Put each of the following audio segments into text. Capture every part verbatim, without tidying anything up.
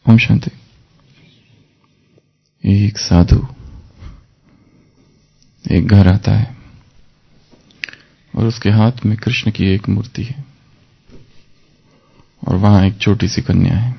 ओम शांति। एक साधु एक घर आता है और उसके हाथ में कृष्ण की एक मूर्ति है और वहां एक छोटी सी कन्या है।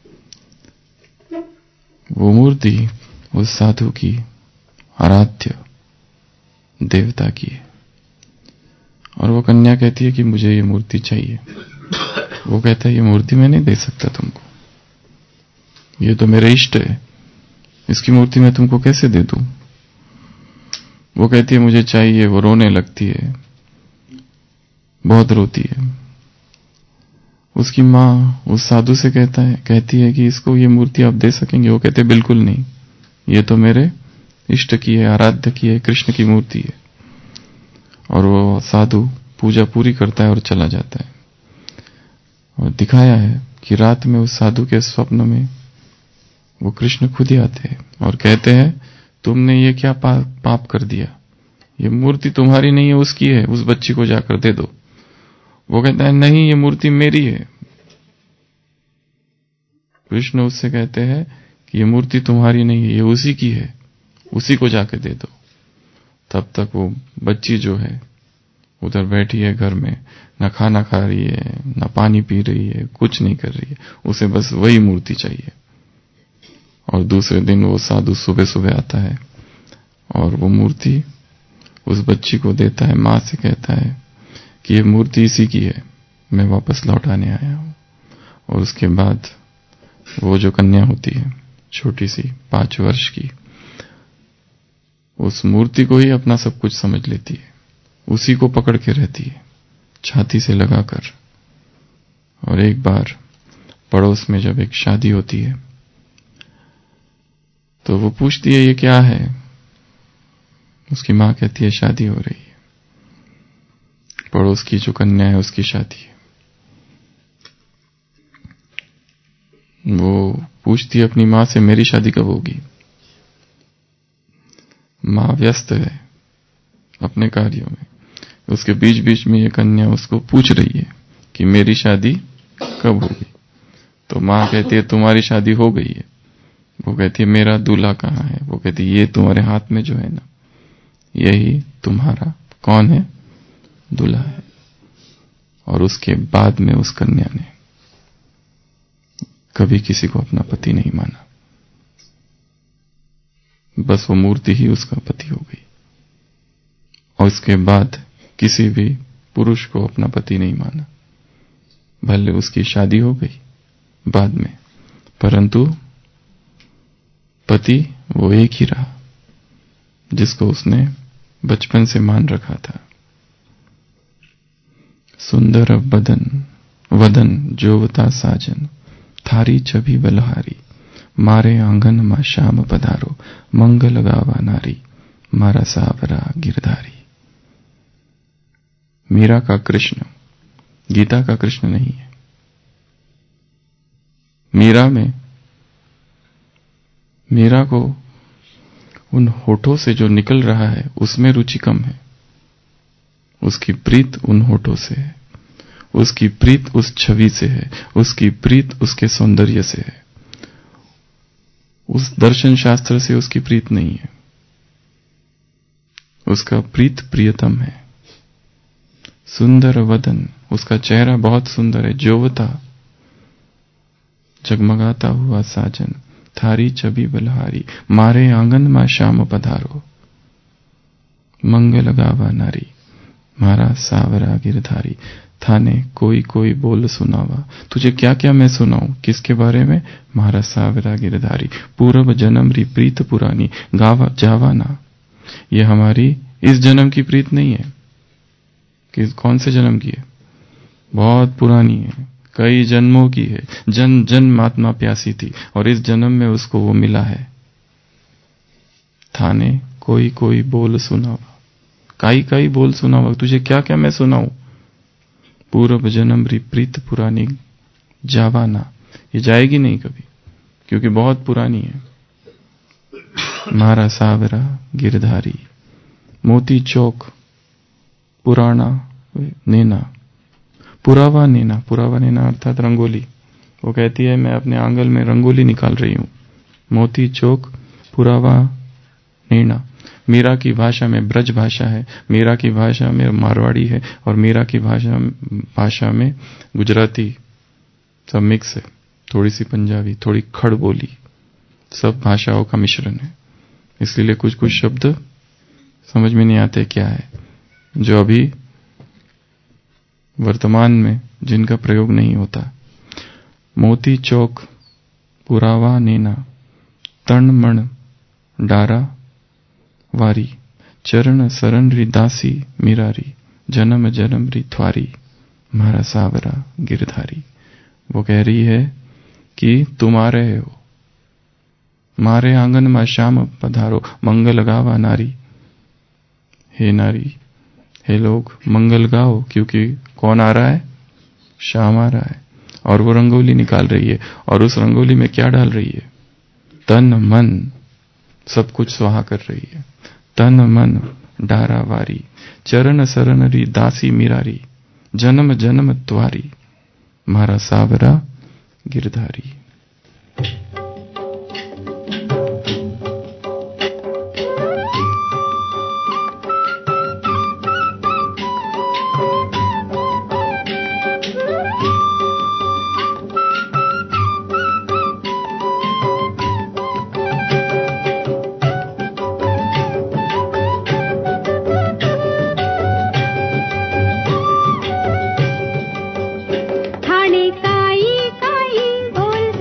वो मूर्ति उस साधु की आराध्य देवता की है और वो कन्या कहती है कि मुझे ये मूर्ति चाहिए। वो कहता है ये मूर्ति मैं नहीं दे सकता तुमको, ये तो मेरे इष्ट है, इसकी मूर्ति मैं तुमको कैसे दे दूं। वो कहती है मुझे चाहिए। वो रोने लगती है, बहुत रोती है। उसकी माँ उस साधु से कहता है कहती है कि इसको ये मूर्ति आप दे सकेंगे। वो कहते बिल्कुल नहीं, ये तो मेरे इष्ट की है, आराध्य की है, कृष्ण की मूर्ति है। और वो साधु पूजा पूरी करता है और चला जाता है। और दिखाया है कि रात में उस साधु के स्वप्न में वो कृष्ण खुद ही आते हैं और कहते हैं तुमने ये क्या पा, पाप कर दिया, ये मूर्ति तुम्हारी नहीं है, उसकी है, उस बच्ची को जाकर दे दो। वो कहता है नहीं, ये मूर्ति मेरी है। कृष्ण उससे कहते हैं कि ये मूर्ति तुम्हारी नहीं है, ये उसी की है, उसी को जाकर दे दो। तब तक वो बच्ची जो है उधर बैठी है घर में, न खाना खा रही है, न पानी पी रही है, कुछ नहीं कर रही है, उसे बस वही मूर्ति चाहिए। और दूसरे दिन वो साधु सुबह सुबह आता है और वो मूर्ति उस बच्ची को देता है। मां से कहता है कि ये मूर्ति इसी की है, मैं वापस लौटाने आया हूं। और उसके बाद वो जो कन्या होती है छोटी सी पांच वर्ष की, उस मूर्ति को ही अपना सब कुछ समझ लेती है, उसी को पकड़ के रहती है छाती से लगाकर। और एक बार पड़ोस में जब एक शादी होती है तो वो पूछती है ये क्या है। उसकी मां कहती है शादी हो रही है, पड़ोस की जो कन्या है उसकी शादी है। वो पूछती है अपनी मां से मेरी शादी कब होगी। मां व्यस्त है अपने कार्यों में, उसके बीच बीच में ये कन्या उसको पूछ रही है कि मेरी शादी कब होगी। तो मां कहती है तुम्हारी शादी हो गई है। वो कहती है मेरा दूल्हा कहाँ है। वो कहती है ये तुम्हारे हाथ में जो है ना, यही तुम्हारा कौन है, दूल्हा है। और उसके बाद में उस कन्या ने कभी किसी को अपना पति नहीं माना, बस वो मूर्ति ही उसका पति हो गई। और इसके बाद किसी भी पुरुष को अपना पति नहीं माना। भले उसकी शादी हो गई बाद में, परंतु पति वो एक ही रहा जिसको उसने बचपन से मान रखा था। सुंदर बदन वदन जोवता साजन, थारी छवि बलहारी, मारे आंगन मा श्याम पधारो, मंगल गावा नारी, मारा सावरा गिरधारी। मीरा का कृष्ण गीता का कृष्ण नहीं है। मीरा में मीरा को उन होठों से जो निकल रहा है उसमें रुचि कम है। उसकी प्रीत उन होठों से है, उसकी प्रीत उस छवि से है, उसकी प्रीत उसके सौंदर्य से है। उस दर्शन शास्त्र से उसकी प्रीत नहीं है। उसका प्रीत प्रियतम है। सुंदर वदन, उसका चेहरा बहुत सुंदर है। जोवता जगमगाता हुआ साजन, थारी छवि बलहारी, मारे आंगन मा श्याम पधारो, मंगल गावा नारी, मारा सावरा गिरधारी। थाने कोई कोई बोल सुनावा, तुझे क्या क्या मैं सुनाऊं, किसके बारे में, मारा सावरा गिरधारी। पूर्व जन्म री प्रीत पुरानी, गावा जावाना। ये हमारी इस जन्म की प्रीत नहीं है। कि कौन से जन्म की है, बहुत पुरानी है, कई जन्मों की है। जन जन्म आत्मा प्यासी थी और इस जन्म में उसको वो मिला है। थाने कोई कोई बोल सुनावा, काई काई बोल सुनावा, तुझे क्या क्या मैं सुनाऊं। पूर्व जन्म री प्रीत पुरानी, जावाना, ये जाएगी नहीं कभी क्योंकि बहुत पुरानी है। मारा सावरा गिरधारी, मोती चौक पुराना नैना, पुरावा नैना, पुरावा नैना अर्थात रंगोली, वो कहती है मैं अपने आंगन में रंगोली निकाल रही हूं। मोती चौक पुरावा नीना। मीरा की भाषा में ब्रज भाषा है, मीरा की भाषा में मारवाड़ी है और मीरा की भाषा भाषा में गुजराती सब मिक्स है, थोड़ी सी पंजाबी, थोड़ी खड़ बोली, सब भाषाओं का मिश्रण है। इसलिए कुछ कुछ शब्द समझ में नहीं आते क्या है, जो अभी वर्तमान में जिनका प्रयोग नहीं होता। मोती चौक पुरावा नेना, तन मण डारा वारी, चरण सरन री दासी मीरारी, जन्म जन्म री थ्वारी, मारा सावरा गिरधारी। वो कह रही है कि तुम आ रहे हो, मारे आंगन में श्याम पधारो, मंगल गावा नारी। हे नारी, हे लोग मंगल गाओ, क्योंकि कौन आ रहा है? श्याम आ रहा है। और वो रंगोली निकाल रही है, और उस रंगोली में क्या डाल रही है? तन मन सब कुछ स्वाहा कर रही है। तन मन डारा वारी, चरण सरन री दासी मीरारी, जन्म जन्म त्वारी, मारा सावरा गिरधारी। ठाणे काई काई बोल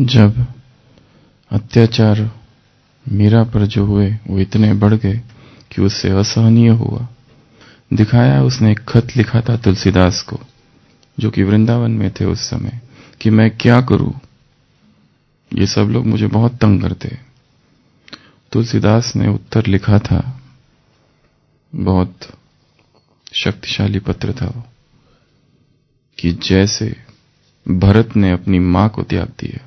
जब अत्याचार मीरा पर जो हुए वो इतने बढ़ गए कि उससे असहनीय हुआ। दिखाया उसने एक खत लिखा था तुलसीदास को, जो कि वृंदावन में थे उस समय, कि मैं क्या करूं, ये सब लोग मुझे बहुत तंग करते। तुलसीदास ने उत्तर लिखा था, बहुत शक्तिशाली पत्र था वो, कि जैसे भरत ने अपनी मां को त्याग दिया,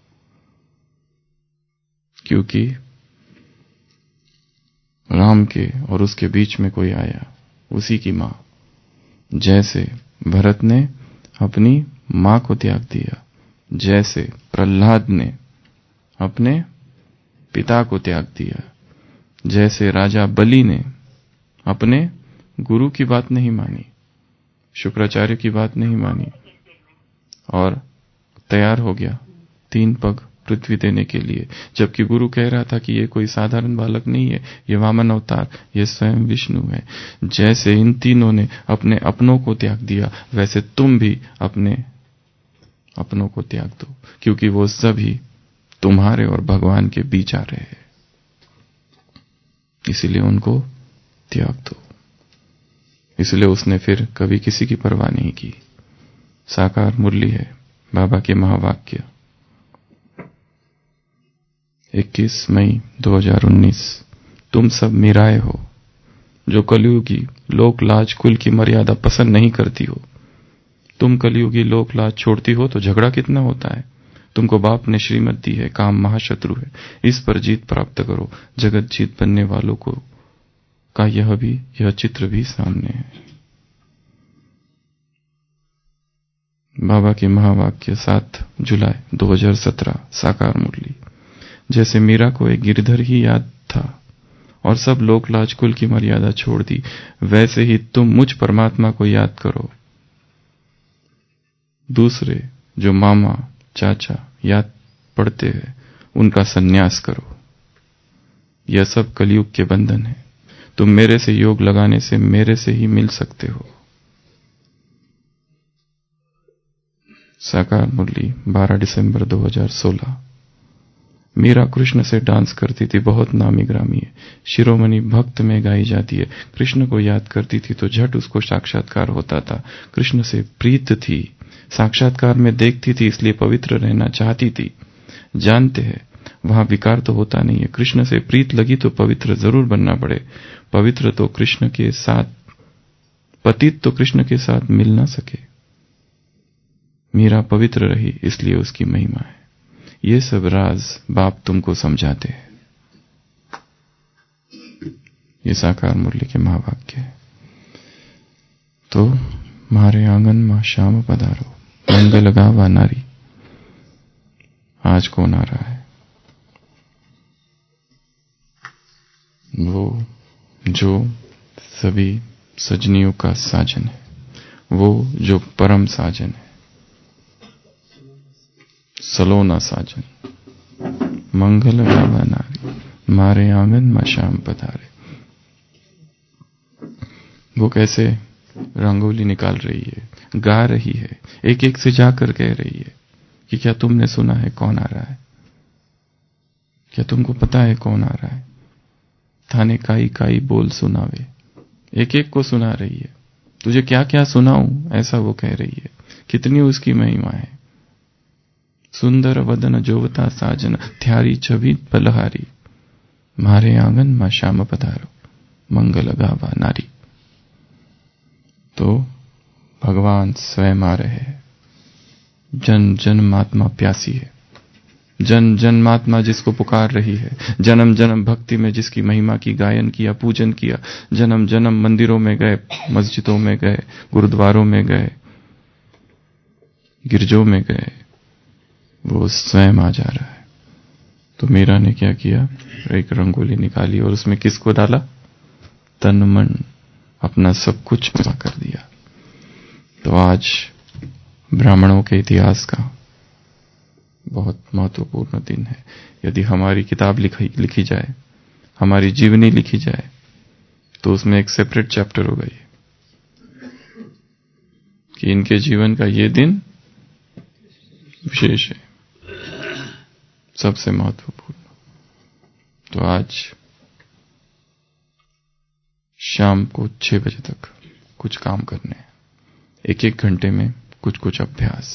क्योंकि राम के और उसके बीच में कोई आया, उसी की मां, जैसे भरत ने अपनी मां को त्याग दिया, जैसे प्रहलाद ने अपने पिता को त्याग दिया, जैसे राजा बलि ने अपने गुरु की बात नहीं मानी, शुक्राचार्य की बात नहीं मानी, और तैयार हो गया तीन पग पृथ्वी देने के लिए, जबकि गुरु कह रहा था कि ये कोई साधारण बालक नहीं है, ये वामन अवतार, ये स्वयं विष्णु है। जैसे इन तीनों ने अपने अपनों को त्याग दिया, वैसे तुम भी अपने अपनों को त्याग दो, क्योंकि वो सभी तुम्हारे और भगवान के बीच आ रहे हैं, इसलिए उनको त्याग दो। इसलिए उसने फिर कभी किसी की परवाह नहीं की। साकार मुरली है बाबा के महावाक्य, इक्कीस मई दो हज़ार उन्नीस। तुम सब मीराए हो, जो कलयुगी लोक लाज कुल की मर्यादा पसंद नहीं करती हो। तुम कलयुगी लोक लाज छोड़ती हो तो झगड़ा कितना होता है। तुमको बाप ने श्रीमत दी है, काम महाशत्रु है, इस पर जीत प्राप्त करो। जगत जीत बनने वालों को का यह भी यह चित्र भी सामने है। बाबा के महावाक्य सात जुलाई दो हज़ार सत्रह, साकार मुरली। जैसे मीरा को एक गिरधर ही याद था और सब लोक लाज कुल की मर्यादा छोड़ दी, वैसे ही तुम मुझ परमात्मा को याद करो। दूसरे जो मामा चाचा याद पड़ते हैं, उनका संन्यास करो। यह सब कलयुग के बंधन है। तुम मेरे से योग लगाने से मेरे से ही मिल सकते हो। साकार मुरली बारह दिसंबर दो हज़ार सोलह। मीरा कृष्ण से डांस करती थी, बहुत नामी ग्रामी है, शिरोमणि भक्त में गाई जाती है। कृष्ण को याद करती थी तो झट उसको साक्षात्कार होता था। कृष्ण से प्रीत थी, साक्षात्कार में देखती थी, इसलिए पवित्र रहना चाहती थी। जानते हैं वहां विकार तो होता नहीं है। कृष्ण से प्रीत लगी तो पवित्र जरूर बनना पड़े। पवित्र तो कृष्ण के साथ, पतित तो कृष्ण के साथ मिल ना सके। मीरा पवित्र रही, इसलिए उसकी महिमा है। ये सब राज बाप तुमको समझाते हैं। ये साकार मुरली के महावाक्य है। तो मारे आंगन मां श्याम पधारो, मंगल गावा नारी। आज कौन आ रहा है? वो जो सभी सजनियों का साजन है, वो जो परम साजन है, सलोना साजन। मंगल गावा नारी, मारे आंगन मां श्याम पधारे। वो कैसे रंगोली निकाल रही है, गा रही है, एक एक से जाकर कह रही है कि क्या तुमने सुना है कौन आ रहा है? क्या तुमको पता है कौन आ रहा है? थाने काई काई बोल सुनावे। एक एक को सुना रही है। तुझे क्या क्या सुनाऊं, ऐसा वो कह रही है। कितनी उसकी महिमा है। सुंदर वदन जोवता साजन, थ्यारी छवि बलहारी। मारे आंगन मां श्याम पधारो, मंगल गावा नारी। तो भगवान स्वयं आ रहे हैं। जन जन्मात्मा प्यासी है, जन जन्मात्मा जिसको पुकार रही है। जन्म जन्म भक्ति में जिसकी महिमा की गायन किया, पूजन किया। जन्म जन्म मंदिरों में गए, मस्जिदों में गए, गुरुद्वारों में गए, गिरजों में गए, वो स्वयं आ जा रहा है। तो मीरा ने क्या किया, एक रंगोली निकाली और उसमें किसको डाला? तन मन अपना सब कुछ जमा कर दिया। तो आज ब्राह्मणों के इतिहास का बहुत महत्वपूर्ण दिन है। यदि हमारी किताब लिखी लिखी जाए, हमारी जीवनी लिखी जाए, तो उसमें एक सेपरेट चैप्टर होगा ये, कि इनके जीवन का ये दिन विशेष है। सबसे महत्वपूर्ण। तो आज शाम को छह बजे तक कुछ काम करने हैं, एक एक घंटे में कुछ कुछ अभ्यास।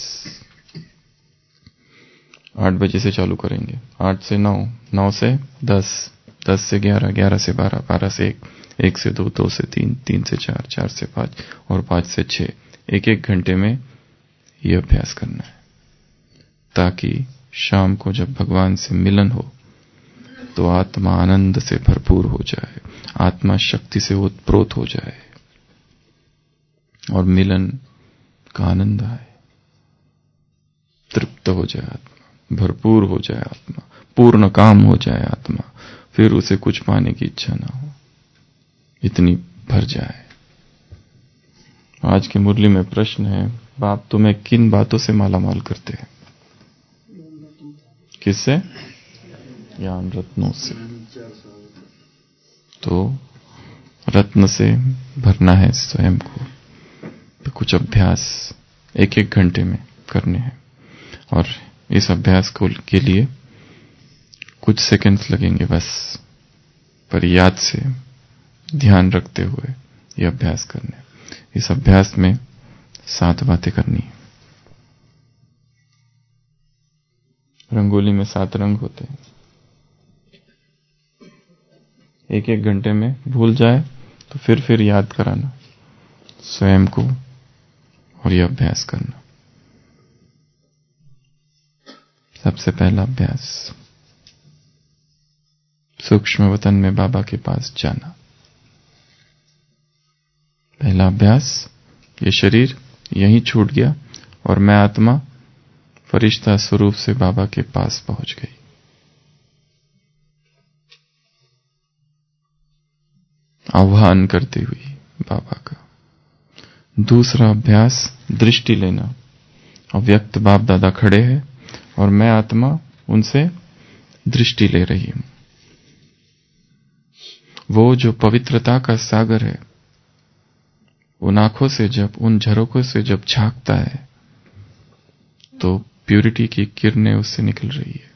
आठ बजे से चालू करेंगे, आठ से नौ, नौ से दस, दस से ग्यारह, ग्यारह से बारह, बारह से एक, एक से दो, दो से तीन, तीन से चार, चार से पाँच और पाँच से छह। एक एक घंटे में ये अभ्यास करना है, ताकि शाम को जब भगवान से मिलन हो तो आत्मा आनंद से भरपूर हो जाए, आत्मा शक्ति से उत्प्रोत हो जाए और मिलन का आनंद आए, तृप्त हो जाए आत्मा, भरपूर हो जाए आत्मा, पूर्ण काम हो जाए आत्मा, फिर उसे कुछ पाने की इच्छा ना हो, इतनी भर जाए। आज की मुरली में प्रश्न है, बाप तुम्हें किन बातों से मालामाल करते हैं? किससे? ज्ञान रत्नों से। तो रत्न से भरना है स्वयं को, तो कुछ अभ्यास एक एक घंटे में करने हैं और इस अभ्यास को के लिए कुछ सेकंड्स लगेंगे बस, पर याद से ध्यान रखते हुए ये अभ्यास करने। इस अभ्यास में सात बातें करनी है। रंगोली में सात रंग होते हैं, एक एक घंटे में भूल जाए तो फिर फिर याद कराना स्वयं को और ये अभ्यास करना। सबसे पहला अभ्यास, सूक्ष्म वतन में बाबा के पास जाना। पहला अभ्यास, ये शरीर यहीं छूट गया और मैं आत्मा फरिश्ता स्वरूप से बाबा के पास पहुंच गई। आह्वान करती हुई बाबा का। दूसरा अभ्यास, दृष्टि लेना। अव्यक्त बाप दादा खड़े हैं और मैं आत्मा उनसे दृष्टि ले रही हूं। वो जो पवित्रता का सागर है, उन आंखों से जब, उन झरोकों से जब झांकता है तो प्यूरिटी की किरणें उससे निकल रही है।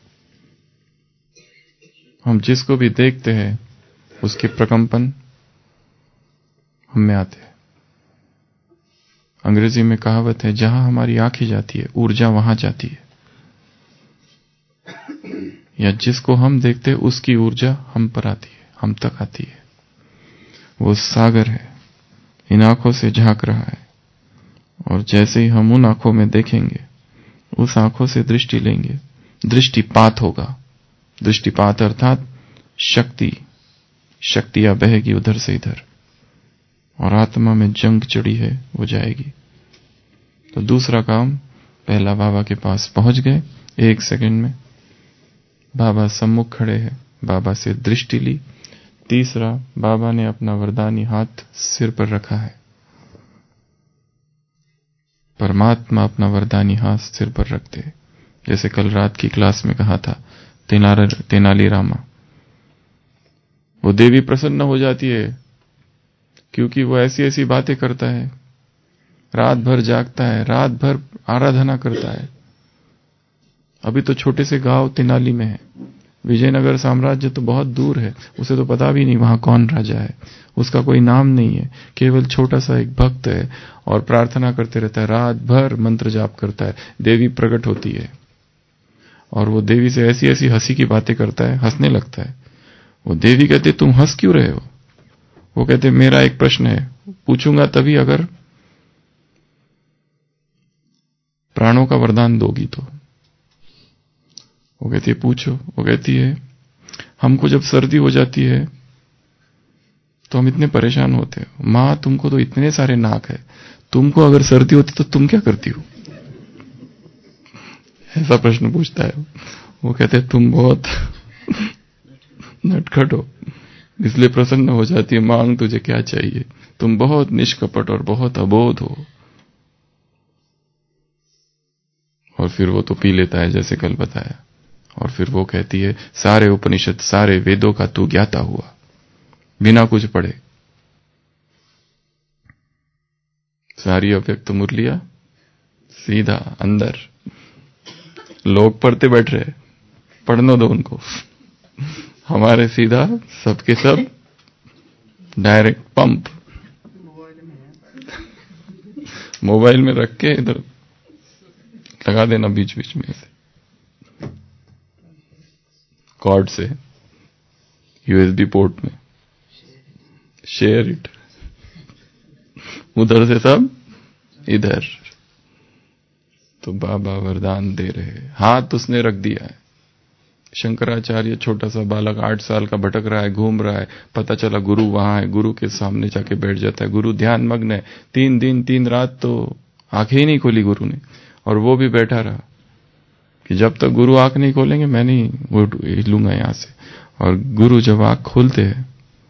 हम जिसको भी देखते हैं उसके प्रकंपन हम में आते हैं। अंग्रेजी में कहावत है, जहां हमारी आंखें जाती है ऊर्जा वहां जाती है, या जिसको हम देखते हैं उसकी ऊर्जा हम पर आती है, हम तक आती है। वो सागर है, इन आंखों से झांक रहा है और जैसे ही हम उन आंखों में देखेंगे, उस आंखों से दृष्टि लेंगे, दृष्टिपात होगा। दृष्टिपात अर्थात शक्ति, शक्तियां बहेगी उधर से इधर और आत्मा में जंग चढ़ी है वो जाएगी। तो दूसरा काम, पहला बाबा के पास पहुंच गए, एक सेकंड में बाबा सम्मुख खड़े हैं, बाबा से दृष्टि ली। तीसरा, बाबा ने अपना वरदानी हाथ सिर पर रखा है। परमात्मा अपना वरदानी हाथ सिर पर रखते, जैसे कल रात की क्लास में कहा था, तेनाली रामा। वो देवी प्रसन्न हो जाती है क्योंकि वो ऐसी ऐसी बातें करता है, रात भर जागता है, रात भर आराधना करता है। अभी तो छोटे से गांव तेनाली में है, विजयनगर साम्राज्य तो बहुत दूर है, उसे तो पता भी नहीं वहां कौन राजा है, उसका कोई नाम नहीं है, केवल छोटा सा एक भक्त है और प्रार्थना करते रहता है, रात भर मंत्र जाप करता है। देवी प्रकट होती है और वो देवी से ऐसी ऐसी हंसी की बातें करता है, हंसने लगता है। वो देवी कहते, तुम हंस क्यों रहे हो? वो कहते, मेरा एक प्रश्न है, पूछूंगा तभी अगर प्राणों का वरदान दोगी तो। वो कहती है, पूछो। वो कहती है, हमको जब सर्दी हो जाती है तो हम इतने परेशान होते हैं, मां तुमको तो इतने सारे नाक है, तुमको अगर सर्दी होती तो तुम क्या करती हो? ऐसा प्रश्न पूछता है। वो कहते हैं, तुम बहुत नटखट हो, इसलिए प्रसन्न हो जाती है, मांग तुझे क्या चाहिए, तुम बहुत निष्कपट और बहुत अबोध हो। और फिर वो तो पी लेता है जैसे कल बताया, और फिर वो कहती है, सारे उपनिषद, सारे वेदों का तू ज्ञाता हुआ बिना कुछ पढ़े। सारी अव्यक्त मुरलियां सीधा अंदर, लोग पढ़ते बैठ रहे, पढ़ने दो उनको। हमारे सीधा सबके सब डायरेक्ट पंप मोबाइल में रख के इधर लगा देना बीच बीच में से कॉर्ड से यूएसबी पोर्ट में, शेयर इट, उधर से सब इधर। तो बाबा वरदान दे रहे, हाथ उसने रख दिया है। शंकराचार्य छोटा सा बालक आठ साल का भटक रहा है, घूम रहा है, पता चला गुरु वहां है, गुरु के सामने जाके बैठ जाता है। गुरु ध्यान मग्न है, तीन दिन तीन रात तो आंखें ही नहीं खोली गुरु ने, और वो भी बैठा रहा कि जब तक गुरु आंख नहीं खोलेंगे मैं नहीं उठ लूंगा यहां से। और गुरु जब आंख खोलते हैं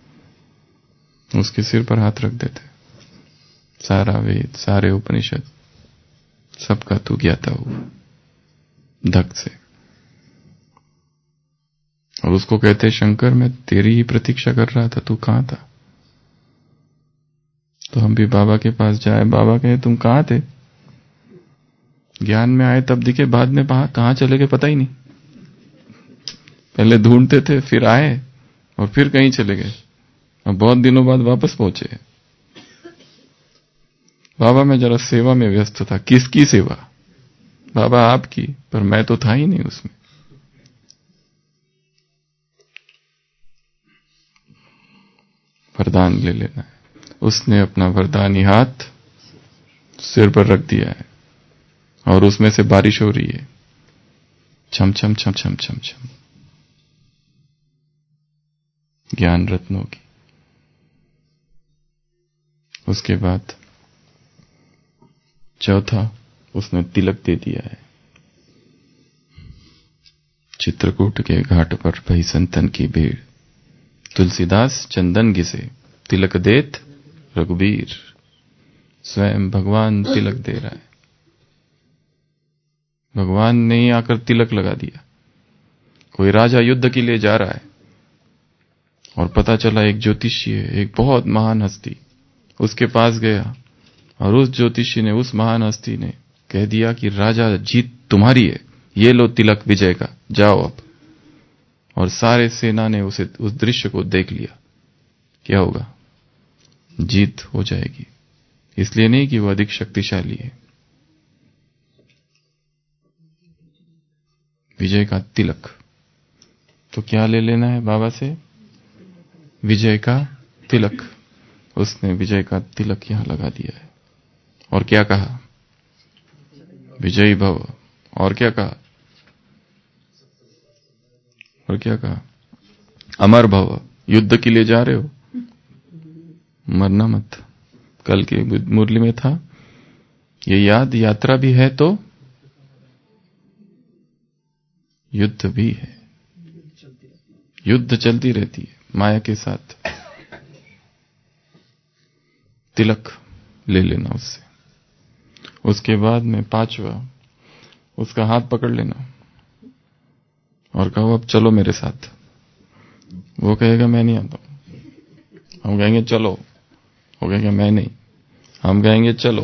उसके सिर पर हाथ रख देते, सारा वेद सारे उपनिषद सबका तू ज्ञाता हुआ धक से। और उसको कहते शंकर मैं तेरी ही प्रतीक्षा कर रहा था, तू कहां था? तो हम भी बाबा के पास जाए, बाबा कहे तुम कहां थे? ज्ञान में आए तब दिखे, बाद में कहां चले गए पता ही नहीं। पहले ढूंढते थे, फिर आए और फिर कहीं चले गए, अब बहुत दिनों बाद वापस पहुंचे। बाबा मैं जरा सेवा में व्यस्त था। किसकी सेवा? बाबा आपकी, पर मैं तो था ही नहीं उसमें। वरदान ले लेना है। उसने अपना वरदानी हाथ सिर पर रख दिया है और उसमें से बारिश हो रही है, छम छम छम छम छम छम, ज्ञान रत्नों की। उसके बाद चौथा उसने तिलक दे दिया है। चित्रकूट के घाट पर भई संतन की भीड़, तुलसीदास चंदन घिसे, तिलक देत रघुबीर। स्वयं भगवान तिलक दे रहा है। भगवान ने आकर तिलक लगा दिया। कोई राजा युद्ध के लिए जा रहा है और पता चला एक ज्योतिषी है, एक बहुत महान हस्ती, उसके पास गया और उस ज्योतिषी ने, उस महान हस्ती ने कह दिया कि राजा जीत तुम्हारी है, ये लो तिलक विजय का, जाओ अब। और सारे सेना ने उसे उस दृश्य को देख लिया। क्या होगा? जीत हो जाएगी। इसलिए नहीं कि वो अधिक शक्तिशाली है। विजय का तिलक। तो क्या ले लेना है बाबा से? विजय का तिलक। उसने विजय का तिलक यहां लगा दिया है। और क्या कहा? विजयी भव। और क्या कहा? और क्या कहा? अमर भव। युद्ध के लिए जा रहे हो, मरना मत। कल की मुरली में था ये याद, यात्रा भी है तो युद्ध भी है। युद्ध चलती रहती है माया के साथ। तिलक ले लेना उससे। उसके बाद में पांचवा, उसका हाथ पकड़ लेना और कहो अब चलो मेरे साथ। वो कहेगा मैं नहीं आता। हम कहेंगे चलो, वो कहेगा मैं नहीं। हम कहेंगे चलो।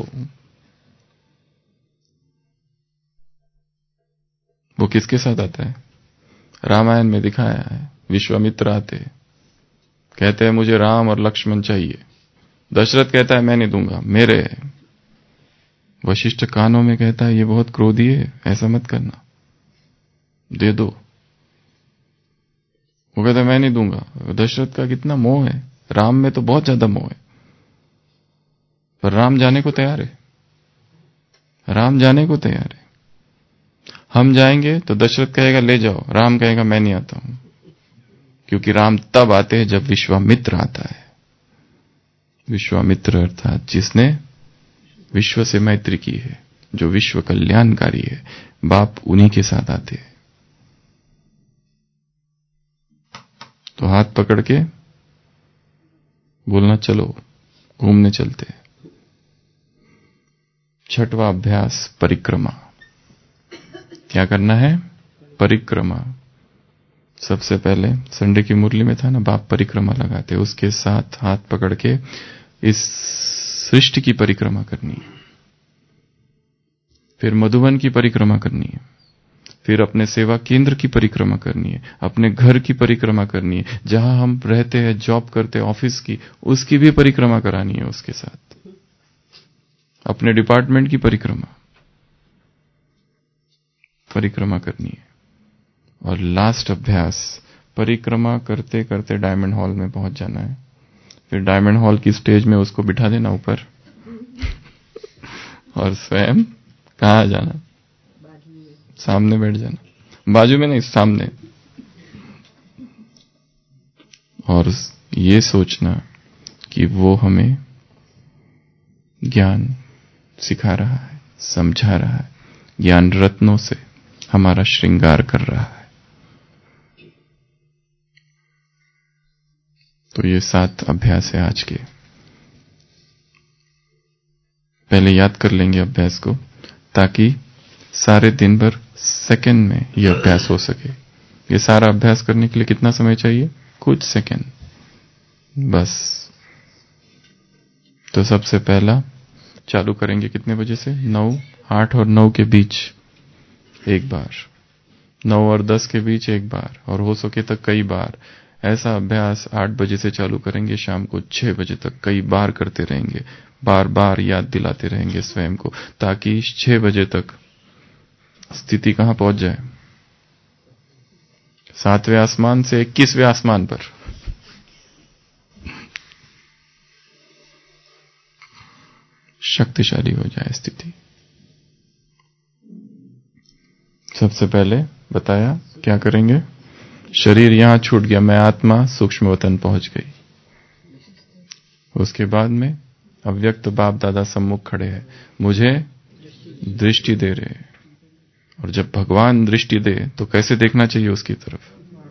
वो किसके साथ आता है? रामायण में दिखाया है, विश्वामित्र आते, कहते हैं मुझे राम और लक्ष्मण चाहिए। दशरथ कहता है मैं नहीं दूंगा, मेरे है। वशिष्ठ कानों में कहता है ये बहुत क्रोधी है, ऐसा मत करना, दे दो। वो कहता है मैं नहीं दूंगा। दशरथ का कितना मोह है, राम में तो बहुत ज्यादा मोह है, पर राम जाने को तैयार है। राम जाने को तैयार है। हम जाएंगे तो दशरथ कहेगा ले जाओ, राम कहेगा मैं नहीं आता हूं। क्योंकि राम तब आते हैं जब विश्वामित्र आता है। विश्वामित्र अर्थात जिसने विश्व से मैत्री की है, जो विश्व कल्याणकारी है, बाप उन्हीं के साथ आते हैं। तो हाथ पकड़ के बोलना चलो घूमने चलते हैं। छठवां अभ्यास परिक्रमा। क्या करना है? परिक्रमा। सबसे पहले संडे की मुरली में था ना, बाप परिक्रमा लगाते, उसके साथ हाथ पकड़ के इस सृष्टि की परिक्रमा करनी है। फिर मधुवन की परिक्रमा करनी है। फिर अपने सेवा केंद्र की परिक्रमा करनी है, अपने घर की परिक्रमा करनी है, जहां हम रहते हैं, जॉब करते हैं, ऑफिस की, उसकी भी परिक्रमा करानी है उसके साथ, अपने डिपार्टमेंट की परिक्रमा परिक्रमा करनी है। और लास्ट अभ्यास, परिक्रमा करते करते डायमंड हॉल में पहुंच जाना है। फिर डायमंड हॉल की स्टेज में उसको बिठा देना ऊपर और स्वयं कहाँ जाना, सामने बैठ जाना, बाजू में नहीं, सामने। और ये सोचना कि वो हमें ज्ञान सिखा रहा है, समझा रहा है, ज्ञान रत्नों से हमारा श्रृंगार कर रहा है। तो ये सात अभ्यास है आज के। पहले याद कर लेंगे अभ्यास को, ताकि सारे दिन भर सेकंड में ये अभ्यास हो सके। ये सारा अभ्यास करने के लिए कितना समय चाहिए? कुछ सेकंड बस। तो सबसे पहला चालू करेंगे कितने बजे से? नौ, आठ और नौ के बीच एक बार, नौ और दस के बीच एक बार, और हो सके तो कई बार। ऐसा अभ्यास आठ बजे से चालू करेंगे, शाम को छह बजे तक कई बार करते रहेंगे, बार बार याद दिलाते रहेंगे स्वयं को, ताकि छह बजे तक स्थिति कहां पहुंच जाए? सातवें आसमान से इक्कीसवें आसमान पर। शक्तिशाली हो जाए स्थिति। सबसे पहले बताया क्या करेंगे? शरीर यहां छूट गया, मैं आत्मा सूक्ष्म वतन पहुंच गई। उसके बाद में अव्यक्त बाप दादा सम्मुख खड़े हैं, मुझे दृष्टि दे रहे हैं। और जब भगवान दृष्टि दे तो कैसे देखना चाहिए उसकी तरफ?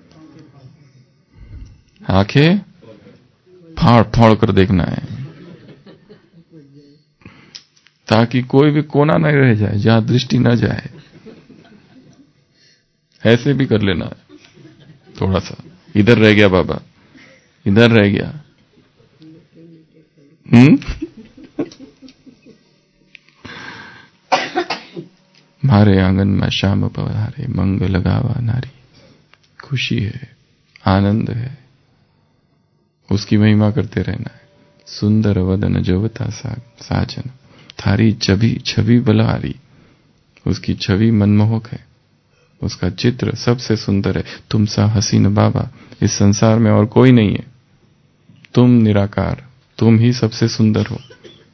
आंखें फाड़ फाड़ कर देखना है, ताकि कोई भी कोना नहीं रह जाए जहां दृष्टि न जाए। ऐसे भी कर लेना है थोड़ा सा, इधर रह गया बाबा, इधर रह गया। हम्म मारे आंगन में शाम पधारे, मंगल गावा नारी। खुशी है, आनंद है, उसकी महिमा करते रहना है। सुंदर वदन जवता सा, साजन थारी छवि छवि बलहारी। उसकी छवि मनमोहक है, उसका चित्र सबसे सुंदर है। तुम सा हसीन बाबा इस संसार में और कोई नहीं है। तुम निराकार, तुम ही सबसे सुंदर हो।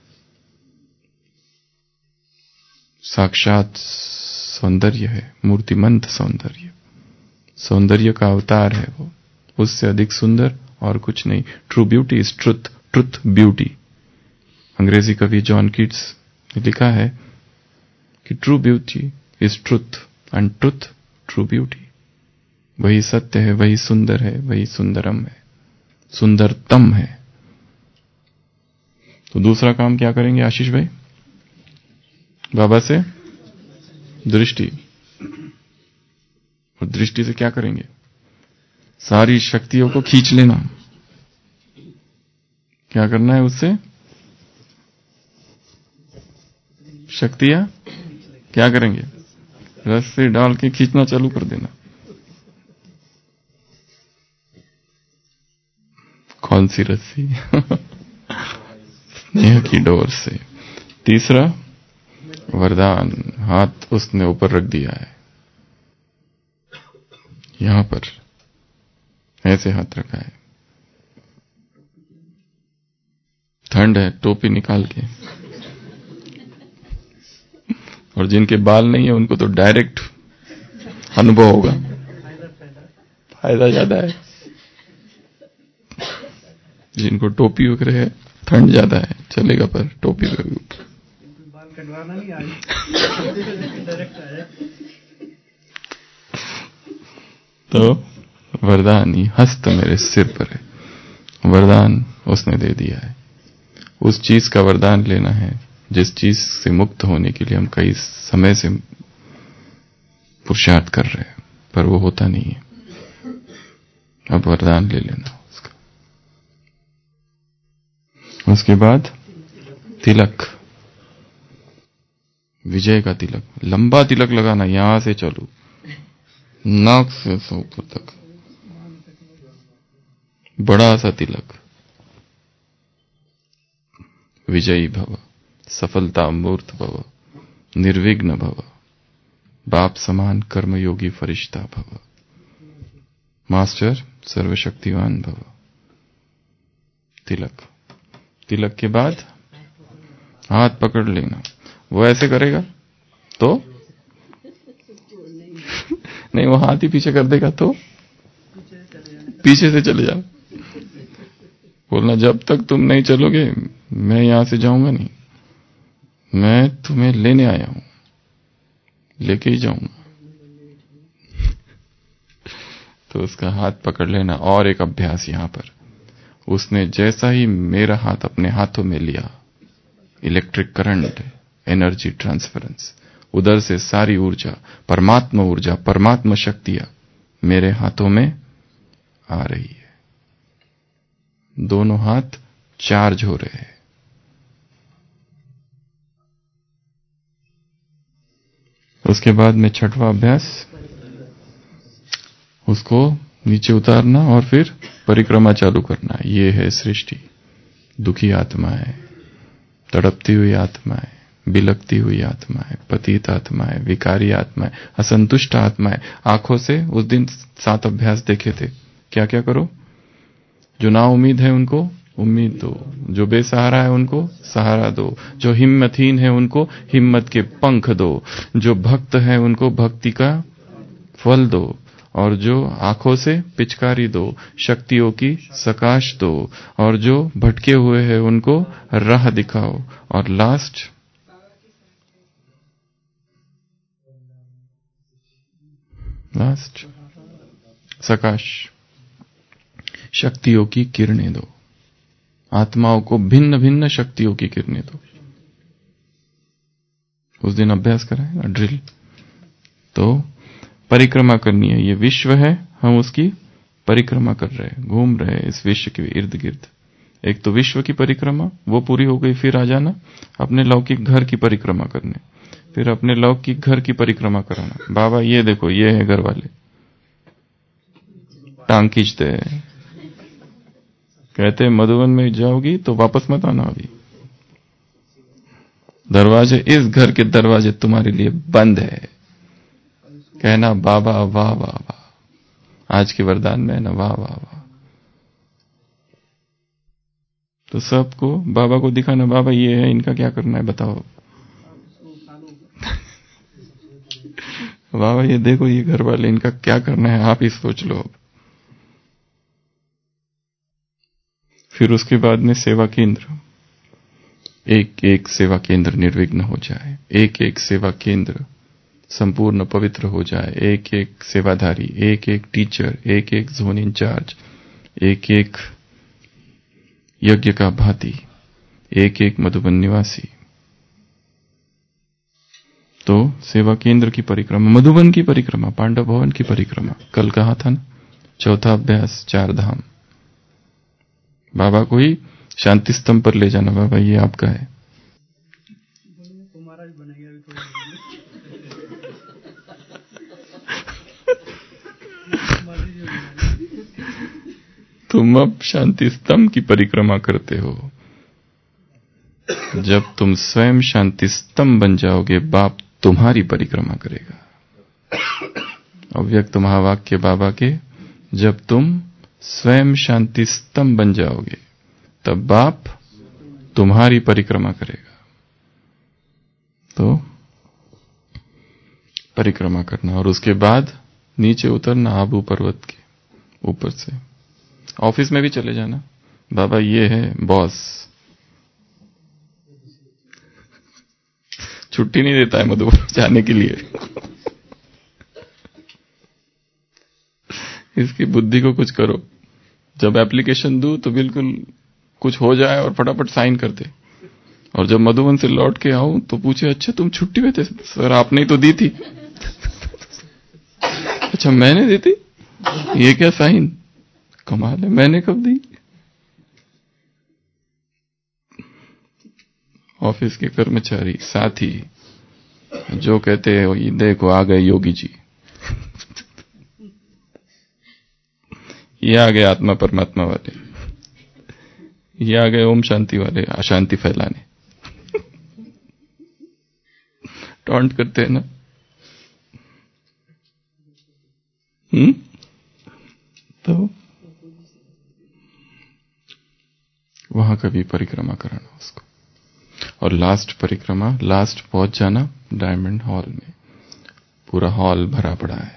साक्षात सौंदर्य है, मूर्तिमंत सौंदर्य, सौंदर्य का अवतार है वो। उससे अधिक सुंदर और कुछ नहीं। True beauty is truth, truth beauty. अंग्रेजी कवि जॉन कीट्स ने लिखा है कि true beauty is truth and truth true beauty. वही सत्य है, वही सुंदर है, वही सुंदरम है, सुंदरतम है। तो दूसरा काम क्या करेंगे आशीष भाई? बाबा से दृष्टि। और दृष्टि से क्या करेंगे? सारी शक्तियों को खींच लेना। क्या करना है उससे? शक्तियां क्या करेंगे? रस्सी डाल के खींचना चालू कर देना। कौन सी रस्सी? स्नेह की डोर से। तीसरा वरदान, हाथ उसने ऊपर रख दिया है, यहां पर ऐसे हाथ रखा है। ठंड है, टोपी निकाल के। और जिनके बाल नहीं है उनको तो डायरेक्ट अनुभव होगा, फायदा ज्यादा है। जिनको टोपी वगैरह है, ठंड ज्यादा है, चलेगा, पर टोपी का भी बाल कटवाना नहीं आज। तो वरदान ही हस्त मेरे सिर पर है, वरदान उसने दे दिया है। उस चीज का वरदान लेना है जिस चीज से मुक्त होने के लिए हम कई समय से पुरुषार्थ कर रहे हैं, पर वो होता नहीं है। अब वरदान ले लेना उसका। उसके बाद तिलक, विजय का तिलक, लंबा तिलक लगाना, यहां से चलो नाक से ऊपर तक बड़ा सा तिलक। विजयी भव, सफलता मूर्त भव, निर्विघ्न भव, बाप समान कर्मयोगी फरिश्ता भव, मास्टर सर्वशक्तिवान भव। तिलक। तिलक के बाद हाथ पकड़ लेना। वो ऐसे करेगा तो नहीं, वो हाथ ही पीछे कर देगा तो पीछे से चले जाओ। बोलना जब तक तुम नहीं चलोगे मैं यहां से जाऊंगा नहीं, मैं तुम्हें लेने आया हूं, लेके ही जाऊंगा। तो उसका हाथ पकड़ लेना। और एक अभ्यास यहां पर, उसने जैसा ही मेरा हाथ अपने हाथों में लिया, इलेक्ट्रिक करंट, एनर्जी ट्रांसफरेंस, उधर से सारी ऊर्जा, परमात्मा ऊर्जा, परमात्मा शक्तियां मेरे हाथों में आ रही है। दोनों हाथ चार्ज हो रहे हैं। उसके बाद में छठवां अभ्यास, उसको नीचे उतारना और फिर परिक्रमा चालू करना। ये है सृष्टि। दुखी आत्माएं, तड़पती हुई आत्माएं, बिलकती हुई आत्माएं, पतित आत्माएं, विकारी आत्माएं, असंतुष्ट आत्माएं। आंखों से उस दिन सात अभ्यास देखे थे। क्या क्या करो? जो ना उम्मीद है उनको उम्मीद दो, जो बेसहारा है उनको सहारा दो, जो हिम्मतहीन है उनको हिम्मत के पंख दो, जो भक्त है उनको भक्ति का फल दो, और जो आंखों से पिचकारी दो, शक्तियों की सकाश दो, और जो भटके हुए हैं उनको राह दिखाओ, और लास्ट लास्ट सकाश, शक्तियों की किरणें दो। आत्माओं को भिन्न भिन्न शक्तियों की किरणें दो। उस दिन अभ्यास कराएगा ड्रिल। तो परिक्रमा करनी है। ये विश्व है, हम उसकी परिक्रमा कर रहे हैं, घूम रहे हैं इस विश्व के इर्द गिर्द। एक तो विश्व की परिक्रमा, वो पूरी हो गई, फिर आ जाना अपने लौकिक घर की परिक्रमा करने। फिर अपने लौकिक घर की परिक्रमा कराना। बाबा ये देखो, ये है घर वाले, टांग खींचते हैं, कहते हैं मधुबन में जाओगी तो वापस मत आना, अभी दरवाजे, इस घर के दरवाजे तुम्हारे लिए बंद है। कहना बाबा वाह वाह वाह, आज के वरदान में है ना, वाह वाह वाह। तो सबको बाबा को दिखाना, बाबा ये है, इनका क्या करना है बताओ। बाबा ये देखो, ये घर वाले, इनका क्या करना है आप ही सोच लो। फिर उसके बाद में सेवा केंद्र, एक एक सेवा केंद्र निर्विघ्न हो जाए, एक एक सेवा केंद्र संपूर्ण पवित्र हो जाए, एक एक सेवाधारी, एक एक टीचर, एक एक जोन इंचार्ज, एक एक यज्ञ का भाती, एक एक मधुबन निवासी। तो सेवा केंद्र की परिक्रमा, मधुबन की परिक्रमा, पांडव भवन की परिक्रमा, कल कहा था ना। चौथा अभ्यास चार धाम। बाबा को ही शांति स्तंभ पर ले जाना, बाबा ये आपका है। तुम अब शांति स्तंभ की परिक्रमा करते हो। जब तुम स्वयं शांति स्तंभ बन जाओगे, बाप तुम्हारी परिक्रमा करेगा। अव्यक्त महावाक्य बाबा के, जब तुम स्वयं शांति स्तंभ बन जाओगे तब बाप तुम्हारी परिक्रमा करेगा। तो परिक्रमा करना, और उसके बाद नीचे उतरना आबू पर्वत के ऊपर से। ऑफिस में भी चले जाना, बाबा ये है बॉस, छुट्टी नहीं देता है मधुबन जाने के लिए। इसकी बुद्धि को कुछ करो। जब एप्लीकेशन दूं तो बिल्कुल कुछ हो जाए और फटाफट साइन कर दे, और जब मधुबन से लौट के आऊं तो पूछे अच्छा तुम छुट्टी में थे? सर आपने ही तो दी थी। अच्छा मैंने दी थी? ये क्या साइन, कमाल है, मैंने कब दी? ऑफिस के कर्मचारी साथी जो कहते हैं देखो आ गए योगी जी, ये आ गए आत्मा परमात्मा वाले, ये आ गए ओम शांति वाले, अशांति फैलाने। टॉन्ट करते हैं ना। हम्म तो वहां कभी परिक्रमा कराना उसको, और लास्ट परिक्रमा, लास्ट पहुंच जाना डायमंड हॉल में। पूरा हॉल भरा पड़ा है,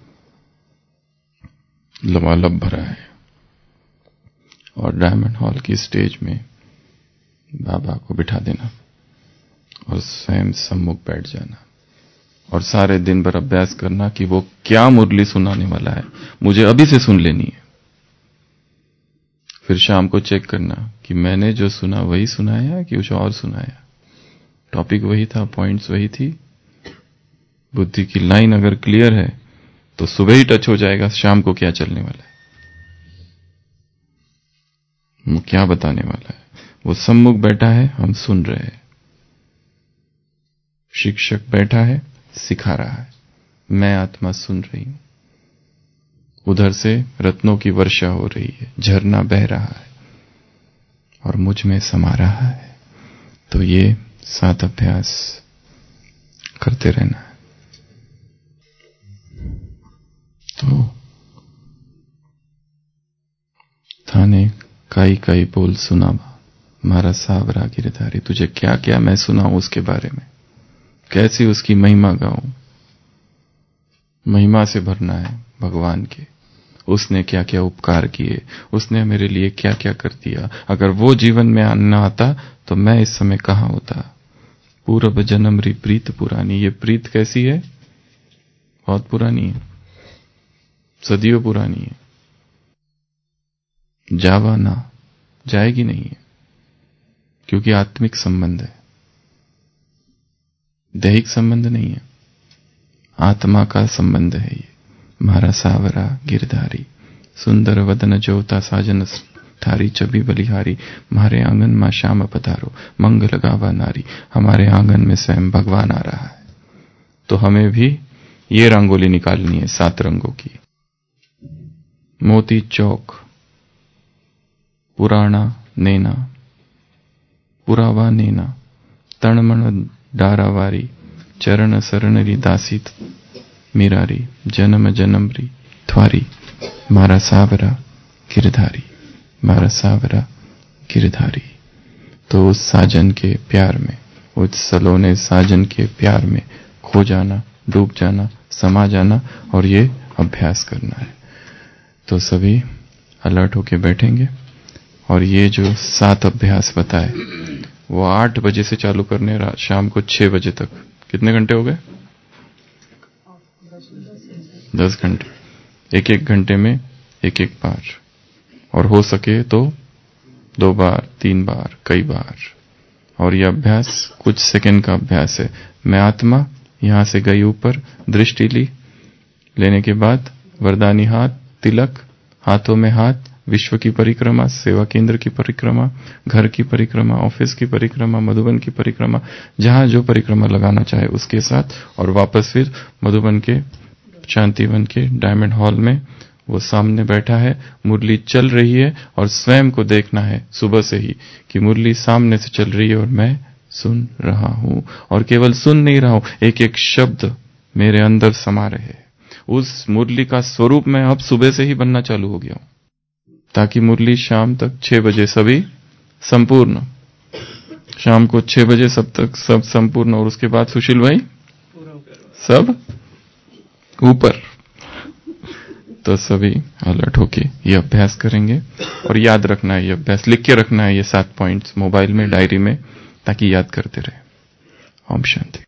लबालब भरा है, और डायमंड हॉल की स्टेज में बाबा को बिठा देना और स्वयं सम्मुख बैठ जाना, और सारे दिन भर अभ्यास करना कि वो क्या मुरली सुनाने वाला है, मुझे अभी से सुन लेनी है। फिर शाम को चेक करना कि मैंने जो सुना वही सुनाया कि कुछ और सुनाया, टॉपिक वही था, पॉइंट्स वही थी। बुद्धि की लाइन अगर क्लियर है तो सुबह ही टच हो जाएगा शाम को क्या चलने वाला है, वो क्या बताने वाला है। वो सम्मुख बैठा है, हम सुन रहे हैं, शिक्षक बैठा है, सिखा रहा है, मैं आत्मा सुन रही हूं। उधर से रत्नों की वर्षा हो रही है, झरना बह रहा है और मुझ में समा रहा है। तो ये सात अभ्यास करते रहना है। तो थाने काई काई बोल सुनावा, मारा सावरा गिरधारी, तुझे क्या क्या मैं सुनाऊं उसके बारे में, कैसी उसकी महिमा गाऊं। महिमा से भरना है भगवान के, उसने क्या क्या उपकार किए, उसने मेरे लिए क्या क्या कर दिया। अगर वो जीवन में आना आता तो मैं इस समय कहां होता। पूर्व जन्म री प्रीत पुरानी, ये प्रीत कैसी है, बहुत पुरानी है, सदियों पुरानी है, जावा ना जाएगी नहीं है, क्योंकि आत्मिक संबंध है, दैहिक संबंध नहीं है, आत्मा का संबंध है। ये मारा सावरा गिरधारी, सुंदर वदन जोता साजन थारी, चबी बलिहारी, मारे आंगन मां श्याम पधारो, मंगल गावा नारी। हमारे आंगन में स्वयं भगवान आ रहा है, तो हमें भी ये रंगोली निकालनी है सात रंगों की। मोती चौक, पुराना नैना, पुरावा नैना, तणमण डारावारी, चरण शरणरी दासी मीरारी, जन्म जन्मरी थ्वारी, मारा सावरा गिरधारी, मारा सावरा गिरधारी। तो उस साजन के प्यार में, उस सलोने साजन के प्यार में खो जाना, डूब जाना, समा जाना, और ये अभ्यास करना है। तो सभी अलर्ट होके बैठेंगे, और ये जो सात अभ्यास बताए वो आठ बजे से चालू करने, शाम को छह बजे तक। कितने घंटे हो गए? दस घंटे। एक एक घंटे में एक एक बार, और हो सके तो दो बार, तीन बार, कई बार। और यह अभ्यास कुछ सेकंड का अभ्यास है। मैं आत्मा यहां से गई ऊपर, दृष्टि ली, लेने के बाद वरदानी हाथ, तिलक, हाथों में हाथ, विश्व की परिक्रमा, सेवा केंद्र की परिक्रमा, घर की परिक्रमा, ऑफिस की परिक्रमा, मधुबन की परिक्रमा, जहां जो परिक्रमा लगाना चाहे उसके साथ, और वापस फिर मधुबन के शांतिवन के डायमंड हॉल में वो सामने बैठा है, मुरली चल रही है, और स्वयं को देखना है सुबह से ही कि मुरली सामने से चल रही है और मैं सुन रहा हूं, और केवल सुन नहीं रहा हूं, एक एक शब्द मेरे अंदर समा रहे। उस मुरली का स्वरूप मैं अब सुबह से ही बनना चालू हो गया हूं, ताकि मुरली शाम तक छह बजे सभी संपूर्ण, शाम को छह बजे सब तक सब संपूर्ण, और उसके बाद सुशील भाई सब ऊपर। तो सभी अलर्ट होके ये अभ्यास करेंगे, और याद रखना है, ये अभ्यास लिख के रखना है, ये सात पॉइंट्स मोबाइल में, डायरी में, ताकि याद करते रहे। ओम शांति।